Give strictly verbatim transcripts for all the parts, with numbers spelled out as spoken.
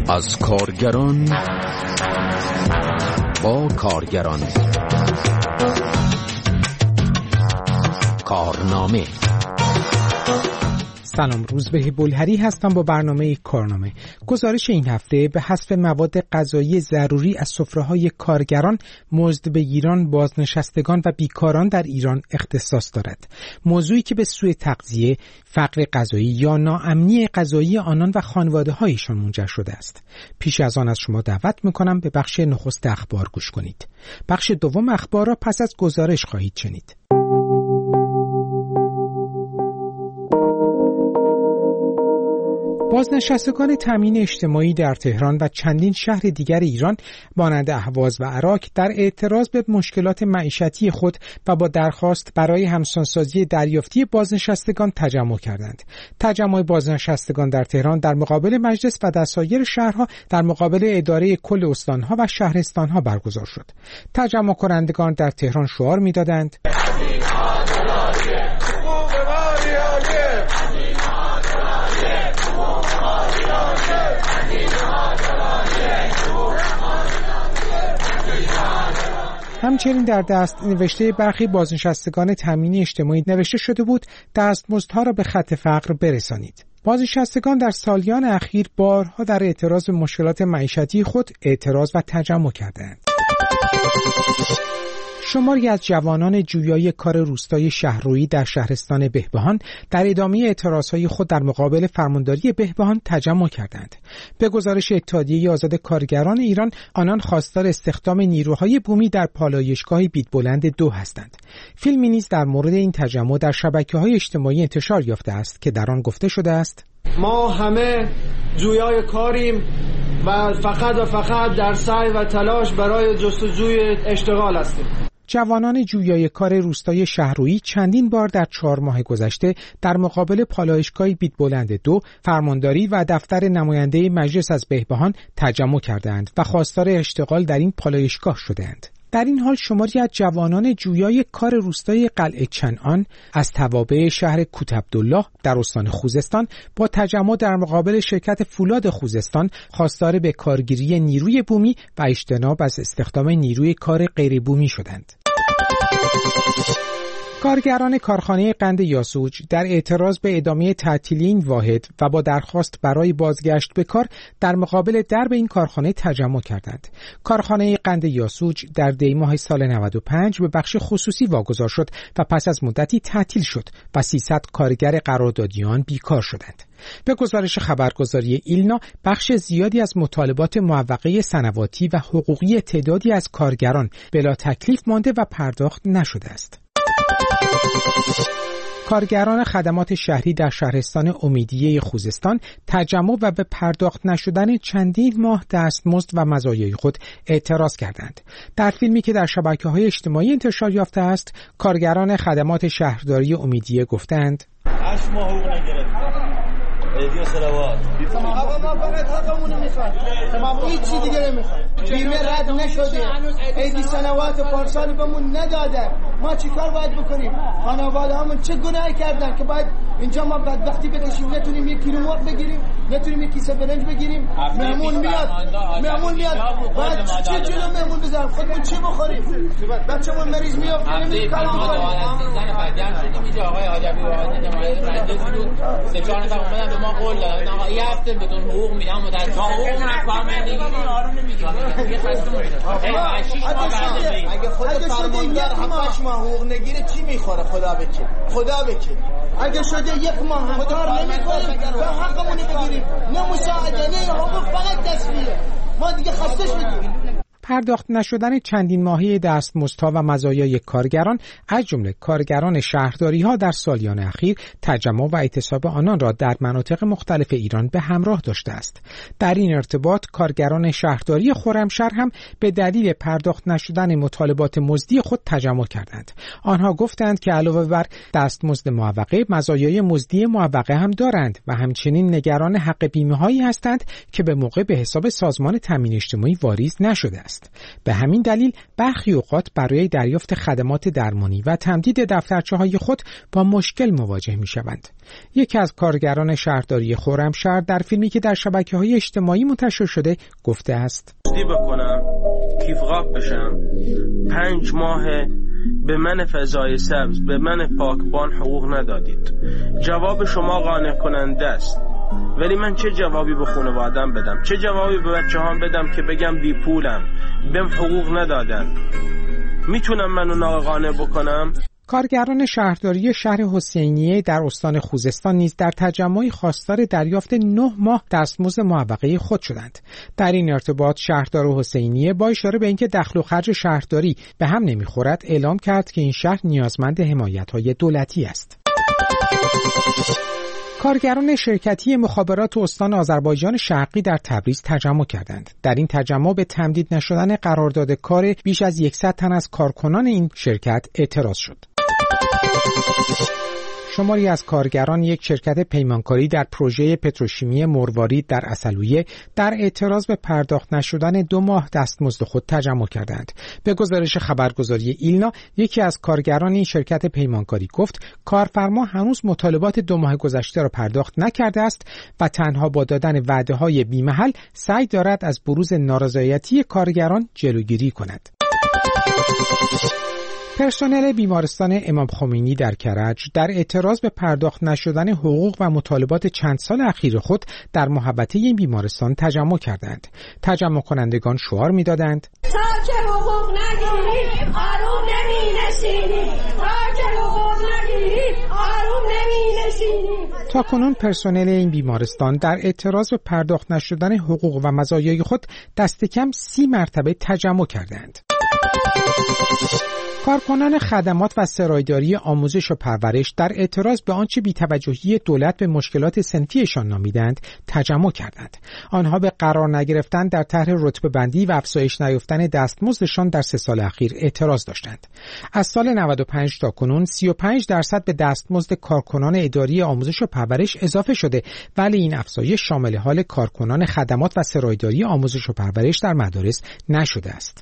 از کارگران با کارگران کارنامه. سلام، روزبه بلهری هستم با برنامه کارنامه. گزارش این هفته به حذف مواد غذایی ضروری از سفره‌های کارگران، مزدبگیران، بازنشستگان و بیکاران در ایران اختصاص دارد. موضوعی که به سوی تغذیه، فقر غذایی یا ناامنی غذایی آنان و خانواده‌هایشان منجر شده است. پیش از آن از شما دعوت می‌کنم به بخش نخست اخبار گوش کنید. بخش دوم اخبار را پس از گزارش خواهید شنید. بازنشستگان تامین اجتماعی در تهران و چندین شهر دیگر ایران مانند اهواز و عراق در اعتراض به مشکلات معیشتی خود و با درخواست برای همسانسازی دریافتی بازنشستگان تجمع کردند. تجمع بازنشستگان در تهران در مقابل مجلس و در سایر شهرها در مقابل اداره کل استانها و شهرستانها برگزار شد. تجمع کنندگان در تهران شعار می‌دادند: همچنین در دست نوشته برخی بازنشستگان تامین اجتماعی نوشته شده بود دستمزدها را به خط فقر برسانید. بازنشستگان در سالیان اخیر بارها در اعتراض به مشکلات معیشتی خود اعتراض و تجمع کردند. شماری از جوانان جویای کار روستای شهرویی در شهرستان بهبهان در ادامه اعتراضهای خود در مقابل فرمانداری بهبهان تجمع کردند. به گزارش اتحادیه آزاد کارگران ایران، آنان خواستار استخدام نیروهای بومی در پالایشگاه بیدبلند دو هستند. فیلمی نیز در مورد این تجمع در شبکه‌های اجتماعی انتشار یافته است که در آن گفته شده است: ما همه جویای کاریم و فقط و فقط در سعی و تلاش برای جستجوی اشتغال هستیم. جوانان جویای کار روستای شهرویی چندین بار در چهار ماه گذشته در مقابل پالایشگاه بیدبلند دو، فرمانداری و دفتر نماینده مجلس از بهبهان تجمع کردند و خواستار اشتغال در این پالایشگاه شدند. در این حال شماری از جوانان جویای کار روستای قلعه چنان از توابع شهر کوتعبدالله در استان خوزستان با تجمع در مقابل شرکت فولاد خوزستان خواستار به کارگیری نیروی بومی و اجتناب از استخدام نیروی کار غیر بومی شدند. کارگران کارخانه قند یاسوج در اعتراض به ادامه تعطیلی این واحد و با درخواست برای بازگشت به کار در مقابل درب این کارخانه تجمع کردند. کارخانه قند یاسوج در دی ماه سال نود و پنج به بخش خصوصی واگذار شد و پس از مدتی تعطیل شد و سیصد کارگر قراردادیان بیکار شدند. به گزارش خبرگزاری ایلنا، بخش زیادی از مطالبات معوقه سنواتی و حقوقی تعدادی از کارگران بلا تکلیف مانده و پرداخت نشده است. کارگران خدمات شهری در شهرستان امیدیه خوزستان تجمع و به پرداخت نشدن چندین ماه دستمزد و مزایای خود اعتراض کردند. در فیلمی که در شبکه‌های اجتماعی انتشار یافته است، کارگران خدمات شهرداری امیدیه گفتند: هشت ماه حقوق نگرفتیم. ایدی و صلوات. آقا ما فقط حقمون میخوایم. تمام هیچ چیز دیگه نمیخوایم. بیمه رد نشده. ایدی صلوات و پارسال بهمون ندادن. ما چیکار باید بکنیم؟ خانواده‌هامون چه گناهی کردن که باید اینجا ما بدبختی بکشیم؟ نتونیم یک کیلو مرغ بگیریم، نتونیم یک کیسه برنج بگیریم. مهمون میاد. مهمون میاد. باید چه جلو مهمون بذاریم؟ خودمون چی بخوریم؟ بچه‌مون مریض میاد. هفته کار کنیم. زن بدیان شدیم اینجا آقای آجبی و آقای نماینده مجلس بود. سه چهار نفر اومدن به ما قول دادن آقا یه هفته بدون حقوق میدم و در تا حقوق نفهمیدی آروم نمیگیره. یه خسته اگه خود فرماندار هفتش ماه حقوق نگیره چی میخوره؟ خدا بکی خدا بکی اگه شده یک ماه هم کار نمیکنیم به حقمون بگیریم، نه مساعده نه حقوق، فقط تسویه. ما دیگه خسته شدیم. پرداخت نشدن چندین ماهه دستمزدها و مزایای کارگران از جمله کارگران شهرداری‌ها در سالیان اخیر تجمع و اعتصاب آنان را در مناطق مختلف ایران به همراه داشته است. در این ارتباط کارگران شهرداری خرمشهر هم به دلیل پرداخت نشدن مطالبات مزدی خود تجمع کردند. آنها گفتند که علاوه بر دستمزد معوقه، مزایای مزدی معوقه هم دارند و همچنین نگران حق بیمه‌هایی هستند که به موقع به حساب سازمان تامین اجتماعی واریز نشده است. است. به همین دلیل برخی اوقات برای دریافت خدمات درمانی و تمدید دفترچه‌های خود با مشکل مواجه می‌شوند. یکی از کارگران شهرداری خرمشهر در فیلمی که در شبکه‌های اجتماعی منتشر شده گفته است: دی بکنم کیف قاب بشم پنج ماه به من فضای سبز به من پاکبان حقوق ندادید. جواب شما قانع کننده است، ولی من چه جوابی به خانواده‌ام بدم؟ چه جوابی به بچه‌هام بدم که بگم بی پولم، بهم حقوق ندادن؟ میتونم من اونها قانع بکنم؟ کارگران شهرداری شهر حسینیه در استان خوزستان نیز در تجمعی خواستار دریافت نه ماه دستمزد معوقه خود شدند. در این ارتباط شهردار حسینیه با اشاره به اینکه دخل و خرج شهرداری به هم نمیخورد اعلام کرد که این شهر نیازمند حمایت‌های دولتی است. کارگران شرکتی مخابرات استان آذربایجان شرقی در تبریز تجمع کردند. در این تجمع به تمدید نشدن قرارداد کار بیش از صد تن از کارکنان این شرکت اعتراض شد. شماری از کارگران یک شرکت پیمانکاری در پروژه پتروشیمی مروارید در عسلویه در اعتراض به پرداخت نشدن دو ماه دستمزد خود تجمع کردند. به گزارش خبرگزاری ایلنا، یکی از کارگران این شرکت پیمانکاری گفت کارفرما هنوز مطالبات دو ماه گذشته را پرداخت نکرده است و تنها با دادن وعده‌های بی‌محل سعی دارد از بروز نارضایتی کارگران جلوگیری کند. پرسنل بیمارستان امام خمینی در کرج در اعتراض به پرداخت نشدن حقوق و مطالبات چند سال اخیر خود در محوطه این بیمارستان تجمع کردند. تجمع کنندگان شعار می‌دادند: تا که حقوق نگیریم آروم نمی‌نشینیم، تا که حقوق نگیریم آروم نمی‌نشینیم. تا کنون پرسنل این بیمارستان در اعتراض به پرداخت نشدن حقوق و مزایای خود دست کم سی مرتبه تجمع کردند. کارکنان خدمات و سرایداری آموزش و پرورش در اعتراض به آنچه بی‌توجهی دولت به مشکلات صنفیشان نامیدند تجمع کردند. آنها به قرار نگرفتن در طرح رتبه بندی و افزایش نیافتن دستمزدشان در سه سال اخیر اعتراض داشتند. از سال نود و پنج تا کنون سی و پنج درصد به دستمزد کارکنان اداری آموزش و پرورش اضافه شده، ولی این افزایش شامل حال کارکنان خدمات و سرایداری آموزش و پرورش در مدارس نشده است.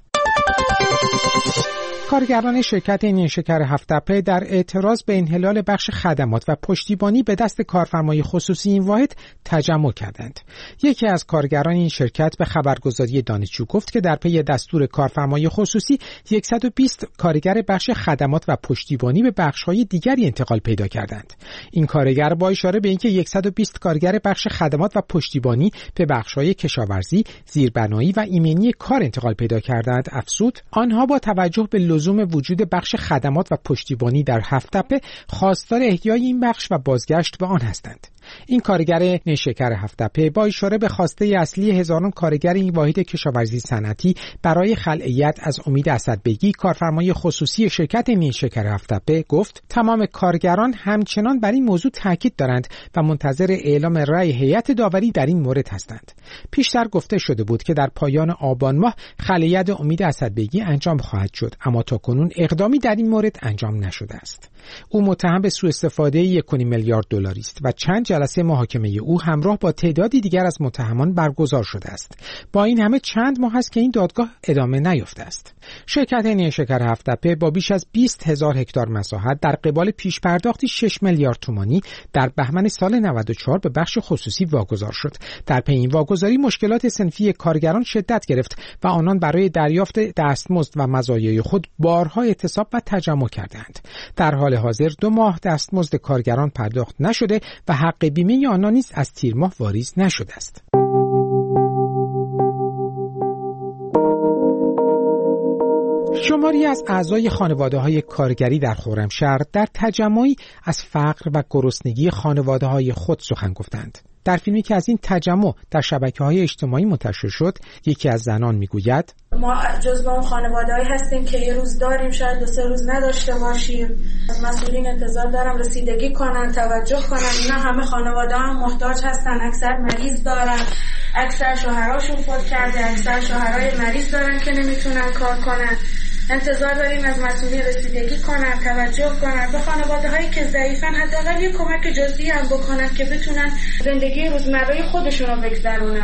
کارگران شرکت نیشکر هفت‌تپه در اعتراض به انحلال بخش خدمات و پشتیبانی به دست کارفرمای خصوصی این واحد تجمع کردند. یکی از کارگران این شرکت به خبرگزاری دانشجو گفت که در پی دستور کارفرمای خصوصی صد و بیست کارگر بخش خدمات و پشتیبانی به بخش‌های دیگری انتقال پیدا کردند. این کارگر با اشاره به اینکه صد و بیست کارگر بخش خدمات و پشتیبانی به بخش‌های کشاورزی، زیربنایی و ایمنی کار انتقال پیدا کردند، افزود آنها با توجه به لزوم وجود بخش خدمات و پشتیبانی در هفت‌تپه خواستار احیای این بخش و بازگشت به آن هستند. این کارگر نیشکر هفت‌تپه با اشاره به خواسته اصلی هزاران کارگر این واحد کشاورزی صنعتی برای خلعیت از امید اسدبگی، کارفرمای خصوصی شرکت نیشکر هفت‌تپه گفت تمام کارگران همچنان بر این موضوع تاکید دارند و منتظر اعلام رأی هیئت داوری در این مورد هستند. پیشتر گفته شده بود که در پایان آبان ماه خلعیت امید اسدبگی انجام خواهد شد، اما تا کنون اقدامی در این مورد انجام نشده است. او متهم به سوء استفاده یک و نیم میلیارد دلاری است و چند جلسه محاکمه او همراه با تعدادی دیگر از متهمان برگزار شده است. با این همه چند ماه است که این دادگاه ادامه نیافته است. شرکت نیشکر هفت‌تپه با بیش از بیست هزار هکتار مساحت در قبال پیش پرداختی شش میلیارد تومانی در بهمن سال نود و چهار به بخش خصوصی واگذار شد. در پی این واگذاری مشکلات صنفی کارگران شدت گرفت و آنان برای دریافت دستمزد و مزایای خود بارها اعتصاب و تجمع کردند. در حال حاضر دو ماه دستمزد کارگران پرداخت نشده و حق بیمه آنان نیز از تیر ماه واریز نشده است. شماری از اعضای خانواده‌های کارگری در خرمشهر در تجمعی از فقر و گرسنگی خانواده‌های خود سخن گفتند. در فیلمی که از این تجمع در شبکه‌های اجتماعی منتشر شد، یکی از زنان میگوید ما جزو اون خانواده‌ای هستیم که یه روز داریم، شاید دو سه روز نداشته باشیم. از مسئولین انتظار دارم رسیدگی کنن، توجه کنن. اینا همه خانواده‌ها محتاج هستن، اکثر مریض دارن، اکثر شوهراشون فوت کرده، اکثر شوهرای مریض دارن که نمیتونن کار کنن. انتظار داریم از مسئولین رسیدگی کنن، توجه کنن به خانواده‌هایی که ضعیفن، حداقل یه کمک جزئی هم بکنن که بتونن زندگی روزمره خودشون رو بگذرونن.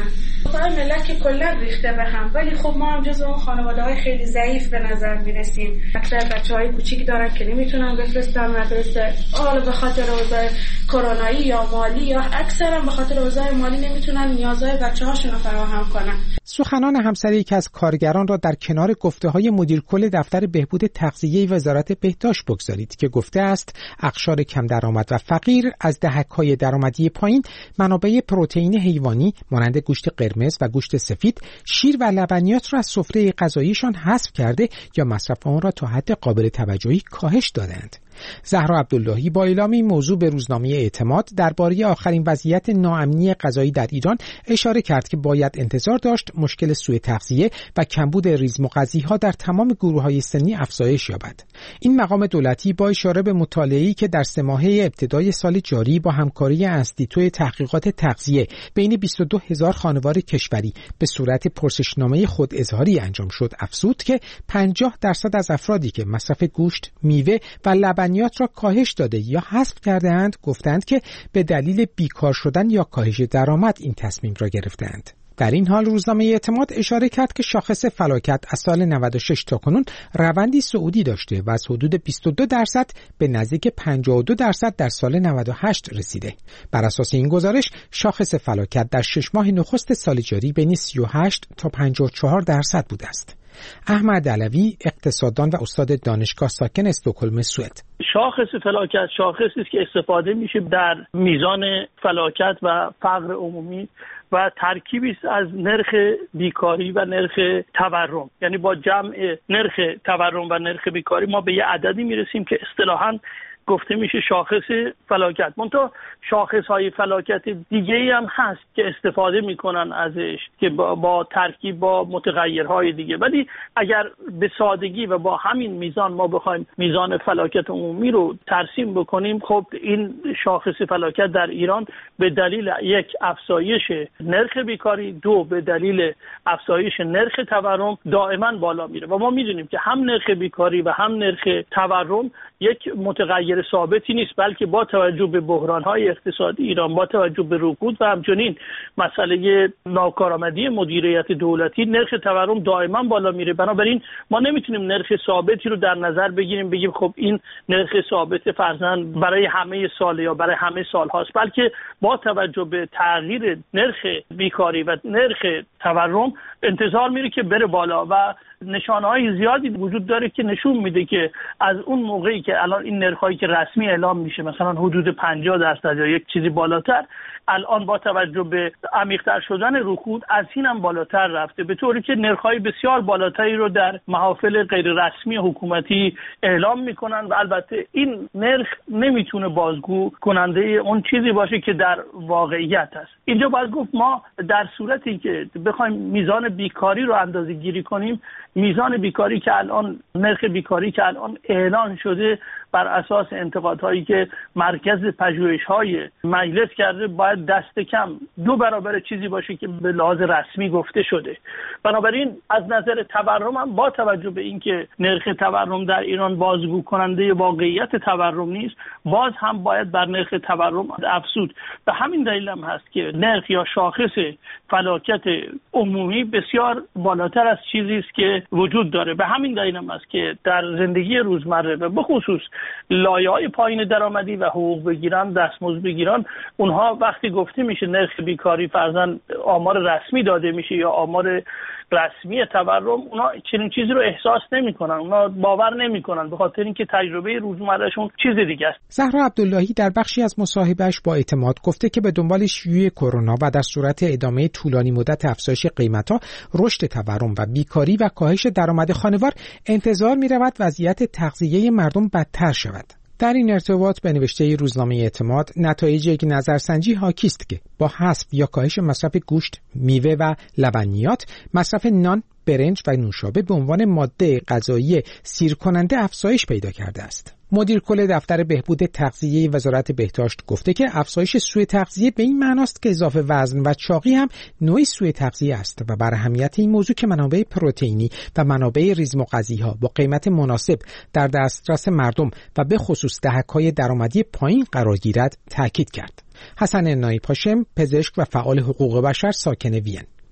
برای ملت که کلا ریخته به هم، ولی خب ما هم جزو اون خانواده‌های خیلی ضعیف به نظر میرسیم. اکثر بچه‌های کوچیک دارن که نمیتونن بفرستن مدرسه، حالا به خاطر اوضاع کرونایی یا مالی، یا اکثرا به خاطر اوضاع مالی نمیتونن نیازهای بچه‌هاشون رو فراهم کنن. سخنان همسر یکی از کارگران را در کنار گفته‌های مدیر کل دفتر بهبود تغذیه وزارت بهداشت بگذارید که گفته است اقشار کم درآمد و فقیر از دهک‌های درآمدی پایین منابع پروتئین حیوانی مانند گوشت قرمز و گوشت سفید، شیر و لبنیات را از سفره غذاییشان حذف کرده یا مصرف آن را تا حد قابل توجهی کاهش دادند. زهرا عبداللهی با اعلام این موضوع به روزنامه اعتماد درباره آخرین وضعیت ناامنی غذایی در ایران اشاره کرد که باید انتظار داشت مشکل سوء تغذیه و کمبود ریزمغذی‌ها در تمام گروه‌های سنی افزایش یابد. این مقام دولتی با اشاره به مطالعه‌ای که در سه ماهه ابتدای سال جاری با همکاری انستیتوی تحقیقات تغذیه بین بیست و دو هزار خانوار کشوری به صورت پرسشنامه خود اظهاری انجام شد افزود که پنجاه درصد از افرادی که مصرف گوشت، میوه و لبنیات را کاهش داده یا حذف کرده‌اند گفتند که به دلیل بیکار شدن یا کاهش درآمد این تصمیم را گرفتند. در این حال روزنامه اعتماد اشاره کرد که شاخص فلاکت از سال نود و شش تا کنون روندی صعودی داشته و از حدود بیست و دو درصد به نزدیک پنجاه و دو درصد در سال نود و هشت رسیده. بر اساس این گزارش شاخص فلاکت در شش ماه نخست سال جاری بین سی و هشت تا پنجاه و چهار درصد بوده است. احمد علوی اقتصاددان و استاد دانشگاه ساکن استکهلم سوئد: شاخص فلاکت شاخصی است که استفاده میشه در میزان فلاکت و فقر عمومی و ترکیبی است از نرخ بیکاری و نرخ تورم. یعنی با جمع نرخ تورم و نرخ بیکاری ما به یه عددی میرسیم که اصطلاحاً گفته میشه شاخص فلاکت. منتها شاخص های فلاکت دیگه ای هم هست که استفاده میکنن ازش که با, با ترکیب با متغیرهای دیگه، ولی اگر به سادگی و با همین میزان ما بخوایم میزان فلاکت عمومی رو ترسیم بکنیم، خب این شاخص فلاکت در ایران به دلیل یک افزایش نرخ بیکاری، دو به دلیل افزایش نرخ تورم دائما بالا میره و ما میدونیم که هم نرخ بیکاری و هم نرخ تورم یک متغیر ثابتی نیست، بلکه با توجه به بحران‌های اقتصادی ایران، با توجه به رکود و همچنین مسئله ناکارآمدی مدیریت دولتی، نرخ تورم دائما بالا میره. بنابراین ما نمیتونیم نرخ ثابتی رو در نظر بگیریم بگیم خب این نرخ ثابت فرضاً برای همه سال یا برای همه سال هاست، بلکه با توجه به تغییر نرخ بیکاری و نرخ تورم انتظار میره که بره بالا و نشانه‌های زیادی وجود داره که نشون میده که از اون موقعی که الان این نرخ‌هایی که رسمی اعلام میشه مثلا حدود پنجاه درصد یا یک چیزی بالاتر، الان با توجه به عمیق‌تر شدن رکود از این هم بالاتر رفته، به طوری که نرخ‌های بسیار بالاتری رو در محافل غیر رسمی حکومتی اعلام میکنن و البته این نرخ نمیتونه بازگو کننده اون چیزی باشه که در واقعیت است. اینجا باید گفت ما در صورتی که بخوایم میزان بیکاری رو اندازه‌گیری کنیم، میزان بیکاری که الان نرخ بیکاری که الان اعلان شده بر اساس انتقادهایی که مرکز پژوهش‌های مجلس کرده باید دست کم دو برابر چیزی باشه که به لحاظ رسمی گفته شده. بنابراین از نظر تورم هم با توجه به اینکه نرخ تورم در ایران بازگو کننده واقعیت تورم نیست، باز هم باید بر نرخ تورم افزود. به همین دلیل هم هست که نرخ یا شاخص فلاکت عمومی بسیار بالاتر از چیزی است که وجود داره. به همین دلیل هم هست که در زندگی روزمره و به خصوص لایه‌های پایین درآمدی و حقوق بگیرن، دستمزد بگیرن، اونها وقتی گفته میشه نرخ بیکاری فرضاً آمار رسمی داده میشه یا آمار رسمی تورم، اونا چنین چیزی رو احساس نمی‌کنن، اونا باور نمی‌کنن، به خاطر اینکه تجربه روزمرهشون چیز دیگه است. زهرا عبداللهی در بخشی از مصاحبهش با اعتماد گفته که به دنبال شیوع کرونا و در صورت ادامه طولانی مدت افزایش قیمت‌ها، رشد تورم و بیکاری و کاهش درآمد خانوار انتظار می‌رود وضعیت تغذیه مردم بدتر شود. در این ارتباط به نوشته روزنامه اعتماد نتایج یک نظرسنجی حاکی است که با حذف یا کاهش مصرف گوشت، میوه و لبنیات، مصرف نان، برنج و نوشابه به عنوان ماده غذایی سیر کننده افزایش پیدا کرده است. مدیر کل دفتر بهبود تغذیه وزارت بهداشت گفته که افزایش سوء تغذیه به این معناست که اضافه وزن و چاقی هم نوعی سوء تغذیه است و بر اهمیت این موضوع که منابع پروتئینی و منابع ریزمغذی‌ها با قیمت مناسب در دسترس مردم و به خصوص دهک‌های درآمدی پایین قرار گیرد تاکید کرد. حسن نایپاشم، پزشک و فعال حقوق بشر ساکن وین: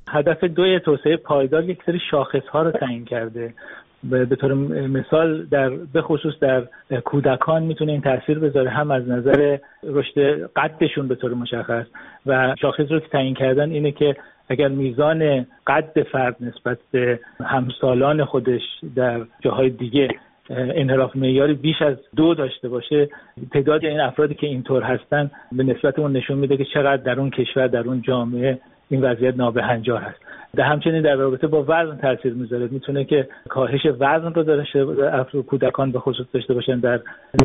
هدف دوی توسعه پایدار یک سری شاخص‌ها رو تعیین کرده. به طور مثال در به خصوص در کودکان میتونه این تاثیر بذاره، هم از نظر رشد قدشون به طور مشخص، و شاخص رو که تعیین کردن اینه که اگر میزان قد فرد نسبت به همسالان خودش در جاهای دیگه انحراف معیاری بیش از دو داشته باشه، تعداد این افرادی که اینطور هستن به نسبت اون نشون میده که چقدر در اون کشور، در اون جامعه این وضعیت نابهنجار هست. در همچنین در رابطه با وزن تاثیر میذاره، میتونه که کاهش وزن رو داشته افراد کودکان به خصوص داشته باشن، در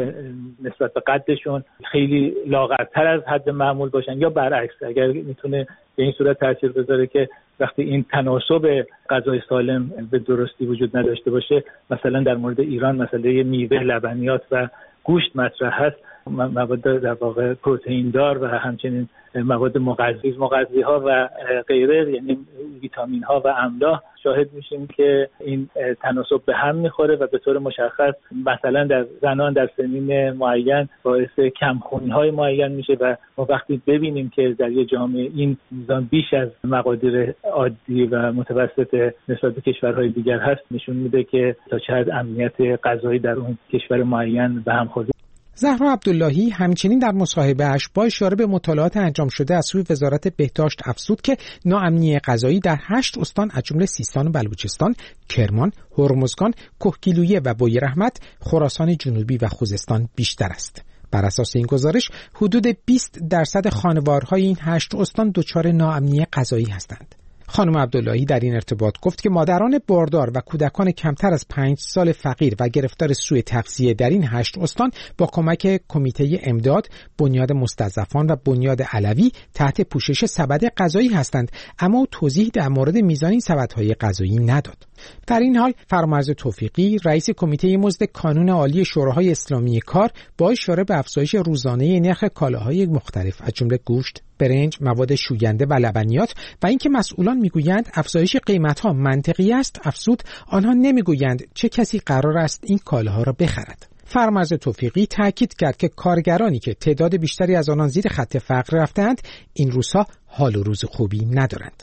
نسبت به قدشون خیلی لاغرتر از حد معمول باشن، یا برعکس اگر میتونه به این صورت تاثیر بذاره که وقتی این تناسب غذای سالم به درستی وجود نداشته باشه، مثلا در مورد ایران مسئله میوه، لبنیات و گوشت مطرح هست، مواد در واقع پروتئین دار و همچنین مواد مغذی مغذی ها و غیره، یعنی ویتامین ها و املاح، شاهد میشیم که این تناسب به هم میخوره و به طور مشخص مثلا در زنان در سنین معین باعث کمخونی های معین میشه و ما وقتی ببینیم که در یه جامعه این میزان بیش از مقادیر عادی و متوسط نسبت به کشورهای دیگر هست، نشون میده که تا چه حد امنیت غذایی در اون کشور معین به هم خورده. زهرا عبداللهی همچنین در مصاحبه‌اش با اشاره به مطالعات انجام شده از سوی وزارت بهداشت افزود که ناامنی غذایی در هشت استان از جمله سیستان و بلوچستان، کرمان، هرمزگان، کهگیلویه و بویراحمد، خراسان جنوبی و خوزستان بیشتر است. بر اساس این گزارش حدود بیست درصد خانوارهای این هشت استان دچار ناامنی غذایی هستند. خانم عبداللهی در این ارتباط گفت که مادران باردار و کودکان کمتر از پنج سال فقیر و گرفتار سوء تغذیه در این هشت استان با کمک کمیته امداد، بنیاد مستضعفان و بنیاد علوی تحت پوشش سبد غذایی هستند، اما او توضیح در مورد میزان این سبدهای غذایی نداد. در این حال فرمانرز توفیقی رئیس کمیته مزد کانون عالی شوراهای اسلامی کار با اشاره به افزایش روزانه نرخ کالاهای مختلف از جمله گوشت، برنج، مواد شوینده و لبنیات و اینکه مسئولان میگویند افزایش قیمت‌ها منطقی است، افزود آنها نمیگویند چه کسی قرار است این کالاها را بخرد. فرمانرز توفیقی تاکید کرد که کارگرانی که تعداد بیشتری از آنان زیر خط فقر رفتند این روزها حال و روز خوبی ندارند.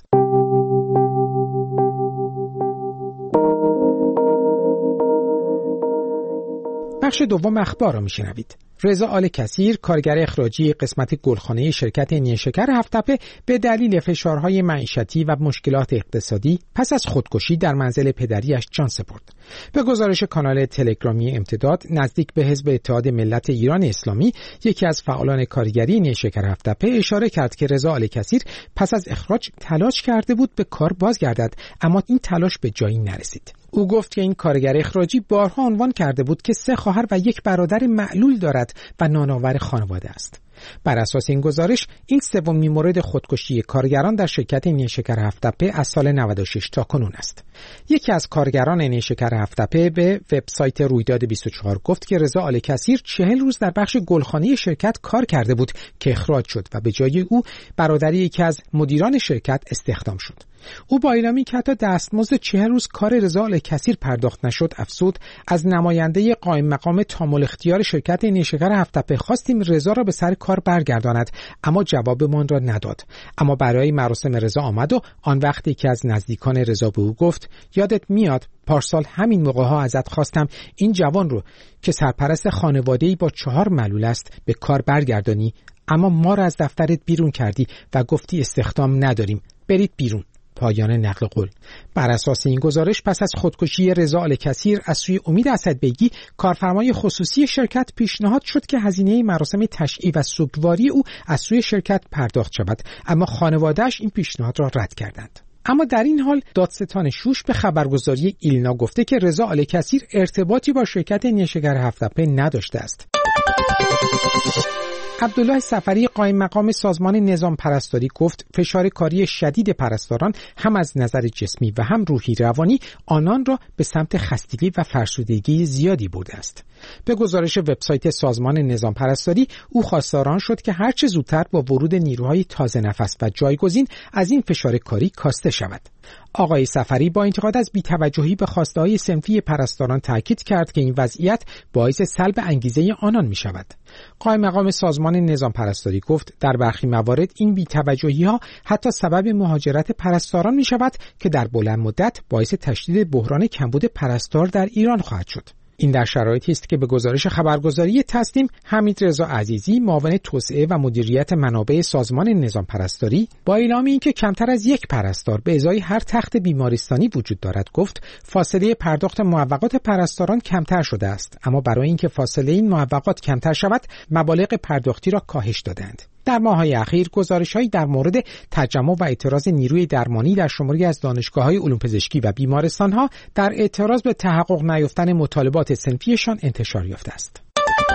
بخش دوم اخبار را میشنوید. رضا آل کثیر، کارگر اخراجی قسمت گلخانه شرکت نیشکر هفت‌تپه، به دلیل فشارهای معیشتی و مشکلات اقتصادی پس از خودکشی در منزل پدریش جان سپرد. به گزارش کانال تلگرامی امتداد نزدیک به حزب اتحاد ملت ایران اسلامی، یکی از فعالان کارگری نیشکر هفت‌تپه اشاره کرد که رضا آل کثیر پس از اخراج تلاش کرده بود به کار بازگردد، اما این تلاش به جایی نرسید. او گفت که این کارگر اخراجی بارها عنوان کرده بود که سه خواهر و یک برادر معلول دارد و نانآور خانواده است. بر اساس این گزارش این سومین مورد خودکشی کارگران در شرکت نیشکر هفت‌تپه از سال نود و شش تا کنون است. یکی از کارگران نیشکر هفت‌تپه به وبسایت رویداد بیست و چهار گفت که رضا آل کثیر چهل روز در بخش گلخانه شرکت کار کرده بود که اخراج شد و به جای او برادر یکی از مدیران شرکت استخدام شد. او با اعلامی که حتی دستمزد چهل روز کار رضا آل کثیر پرداخت نشد افزود از نماینده قائم مقام تامل اختیار شرکت نیشکر هفت‌تپه خواستیم رضا را به سر کار برگرداند، اما جوابمان را نداد. اما برای مراسم رضا آمد و آن وقتی که از نزدیکان رضا به او گفت یادت میاد پارسال همین موقع ها ازت خواستم این جوان رو که سرپرست خانواده‌ای با چهار معلول است به کار برگردانی، اما ما را از دفترت بیرون کردی و گفتی استخدام نداریم، برید بیرون. پایان نقل قول. بر اساس این گزارش پس از خودکشی رضا آل کثیر از سوی امید اسدبیگی، کارفرمای خصوصی شرکت، پیشنهاد شد که هزینه مراسم تشییع و سوگواری او از سوی شرکت پرداخت شود، اما خانواده‌اش این پیشنهاد را رد کردند. اما در این حال دادستان شوش به خبرگزاری ایلنا گفته که رضا آل کثیر ارتباطی با شرکت نیشکر هفت‌تپه نداشته است. عبدالله صفری قائم مقام سازمان نظام پرستاری گفت فشار کاری شدید پرستاران هم از نظر جسمی و هم روحی روانی آنان را به سمت خستگی و فرسودگی زیادی برده است. به گزارش وبسایت سازمان نظام پرستاری او خواستاران شد که هرچه زودتر با ورود نیروهای تازه نفس و جایگزین از این فشار کاری کاسته شود. آقای سفری با انتقاد از بی‌توجهی به خواسته‌های صنفی پرستاران تاکید کرد که این وضعیت باعث سلب انگیزه آنان می‌شود. قائم مقام سازمان نظام پرستاری گفت در برخی موارد این بی‌توجهی‌ها حتی سبب مهاجرت پرستاران می‌شود که در بلند مدت باعث تشدید بحران کمبود پرستار در ایران خواهد شد. این در شرایطی است که به گزارش خبرگزاری تصنیم حمید رضا عزیزی معاون توسعه و مدیریت منابع سازمان نظام پرستاری با اعلام اینکه کمتر از یک پرستار به ازای هر تخت بیمارستانی وجود دارد گفت فاصله پرداخت معوقات پرستاران کمتر شده است، اما برای اینکه فاصله این معوقات کمتر شود مبالغ پرداختی را کاهش دادند. در ماه‌های اخیر گزارش‌هایی در مورد تجمع و اعتراض نیروی درمانی در شماری از دانشگاه‌های علوم پزشکی و بیمارستان‌ها در اعتراض به تحقق نیافتن مطالبات صنفیشان انتشار یافته است.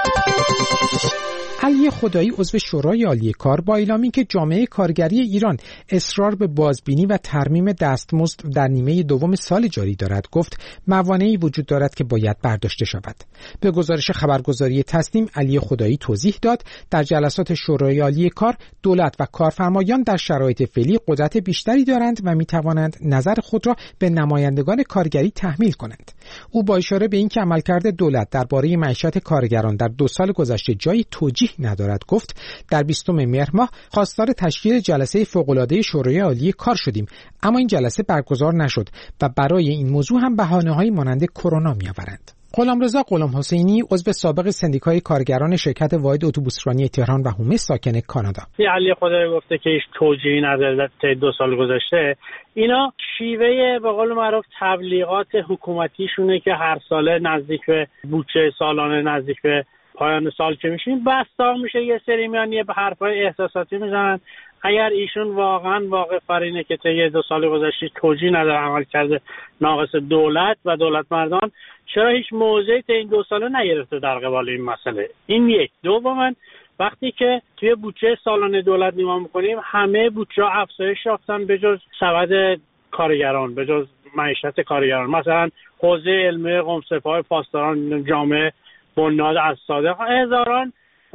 علی خدایی عضو شورای عالی کار با اعلامی که جامعه کارگری ایران اصرار به بازبینی و ترمیم دستمزد در نیمه دوم سال جاری دارد گفت موانعی وجود دارد که باید برداشته شود. به گزارش خبرگزاری تصنیم علی خدایی توضیح داد در جلسات شورای عالی کار دولت و کارفرمایان در شرایط فعلی قدرت بیشتری دارند و می توانند نظر خود را به نمایندگان کارگری تحمیل کنند. او با اشاره به اینکه عملکرد دولت درباره معیشت کارگران در دو سال گذشته جایی توجیه ندارد گفت در بیستم مهر ماه خواستار تشکیل جلسه فوق‌العاده شورای عالی کار شدیم، اما این جلسه برگزار نشد و برای این موضوع هم بهانه‌هایی مانند کرونا می‌آورند. غلامرضا غلام حسینی عضو سابق سندیکای کارگران شرکت واحد اتوبوسرانی تهران و هومه ساکن کانادا. علی خدایی گفته که هیچ توجیهی نداره تا دو سال گذشته. اینا شیوه به قول معروف تبلیغات حکومتیشونه که هر ساله نزدیک به بودجه سالانه نزدیک به پایان سال که میشیم بستا میشه یه سری میان یه حرفای احساساتی میزنن. اگر ایشون واقعا واقع فرینه که طی دو سال گذشته توجیه نداره عمل کرده ناقص دولت و دولت مردان، چرا هیچ موضعی تا این دو ساله نگرفته در قبال این مسئله؟ این یک. دوما وقتی که توی بودجه سالانه دولت نگاه میکنیم همه بودجه افزایش یافتن به جز سبد کارگران، به جز معیشت کارگران. مثلا حوزه علمی قمصف‌های پاسداران جامعه بنیاد از صادق هزاران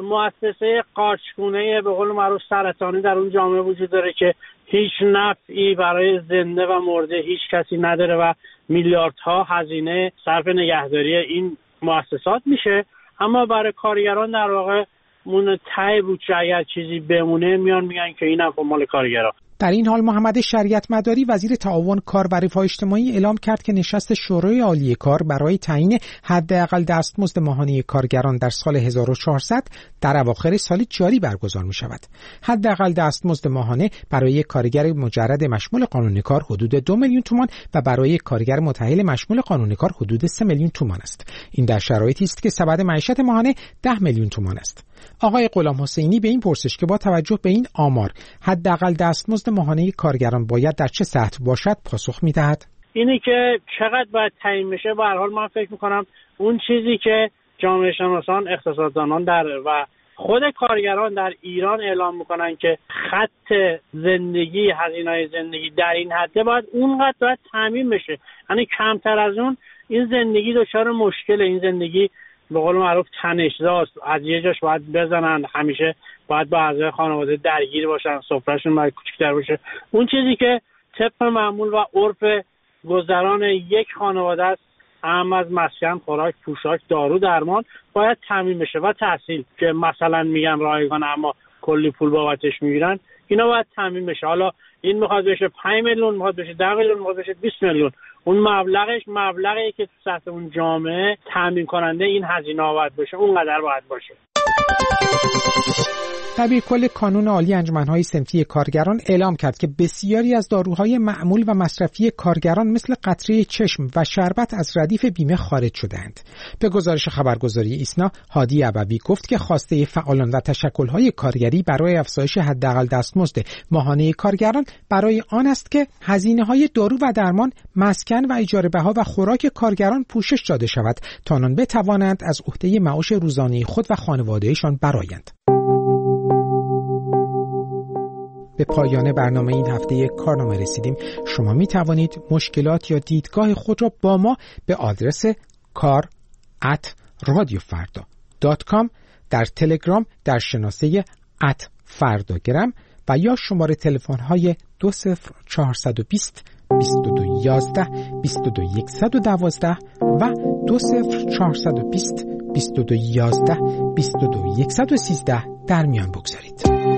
مؤسسه قارچگونه به قول معروف سرطانی در اون جامعه وجود داره که هیچ نفعی برای زنده و مرده هیچ کسی نداره و میلیاردها هزینه صرف نگهداری این مؤسسات میشه، اما برای کارگران در واقع مون ته بودجه اگر چیزی بمونه میان میگن که اینم مال کارگران. در این حال محمد شریعت مداری وزیر تعاون کار و رفاه اجتماعی اعلام کرد که نشست شورای عالی کار برای تعیین حداقل دستمزد ماهانه کارگران در سال هزار و چهارصد در اواخر سال جاری برگزار می شود. حداقل دستمزد ماهانه برای کارگر مجرد مشمول قانون کار حدود دو میلیون تومان و برای کارگر متأهل مشمول قانون کار حدود سه میلیون تومان است. این در شرایطی است که سبد معیشت ماهانه ده میلیون تومان است. آقای غلام حسینی به این پرسش که با توجه به این آمار حداقل دستمزد ماهانه کارگران باید در چه سطح باشد پاسخ می‌دهد. اینی که چقدر باید تعیین بشه به هر حال من فکر می‌کنم اون چیزی که جامعه شناسان، اقتصاددانان در و خود کارگران در ایران اعلام می‌کنن که خط زندگی، هزینه‌های زندگی در این حد باید اونقدر باید تامین بشه. یعنی کمتر از اون این زندگی دچار مشکل، این زندگی به قول معروف تنش‌زاست، از یه جاش باید بزنن، همیشه باید با اعضای خانواده درگیر باشن، سفرهشون باید کوچکتر باشه. اون چیزی که طبق معمول و عرف گذران یک خانواده است، اهم از مسکن، خوراک، پوشاک، دارو، درمان باید تامین بشه و تحصیل که مثلا میگن رایگان اما کلی پول بابتش میگیرن، اینا باید تامین بشه. حالا این میخواد بشه پنج میلیون، میخواد بشه ده میلیون، میخواد بشه بیست میلیون، اون مبلغش مبلغی که تو سطح اون جامعه تامین کننده این هزینه ها باید باشه، اونقدر باید باشه. دبیر کل کانون عالی انجمن‌های صنفی کارگران اعلام کرد که بسیاری از داروهای معمول و مصرفی کارگران مثل قطره چشم و شربت از ردیف بیمه خارج شدند. به گزارش خبرگزاری ایسنا، هادی ابوی گفت که خواسته فعالان و تشکل‌های کارگری برای افزایش حداقل دستمزد ماهانه کارگران برای آن است که هزینه‌های دارو و درمان، مسکن و اجاره بها و خوراک کارگران پوشش داده شود تا آنان بتوانند از عهده معاش روزانه خود و خانواده‌شان برآیند. به پایان برنامه این هفته کارنامه رسیدیم. شما می توانید مشکلات یا دیدگاه خود را با ما به آدرس کار ات رادیو فردا دات کام در تلگرام در شناسه ات فرداگرام و یا شماره تلفن های دو صفر چهار دو صفر بیست و دو یازده بیست و دو صد و دوازده و دو صفر چهارصد و بیست بیست و دو یازده بیست و دو صد و سیزده در میان بگذارید.